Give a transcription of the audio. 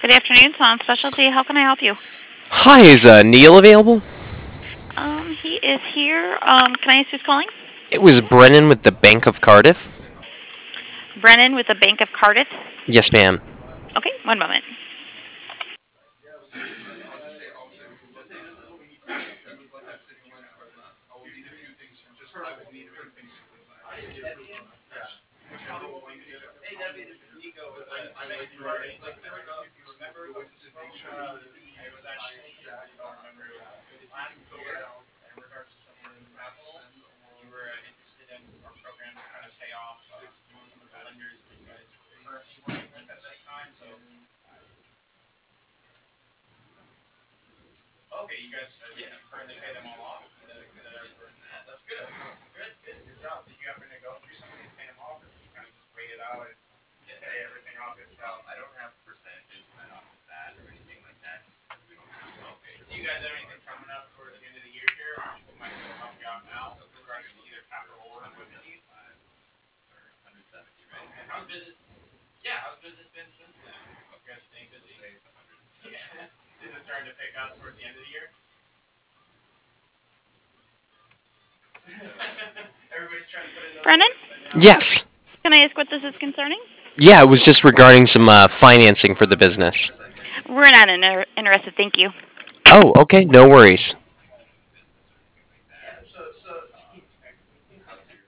Good afternoon, Swan Specialty. How can I help you? Hi, is Neil available? He is here. Can I ask who's calling? It was Brennan with the Bank of Cardiff. Brennan with the Bank of Cardiff. Yes, ma'am. Okay, one moment. Brennan, Yes. can I ask what this is concerning? Yeah, it was just regarding some financing for the business. We're not interested. Thank you. Oh, okay, no worries.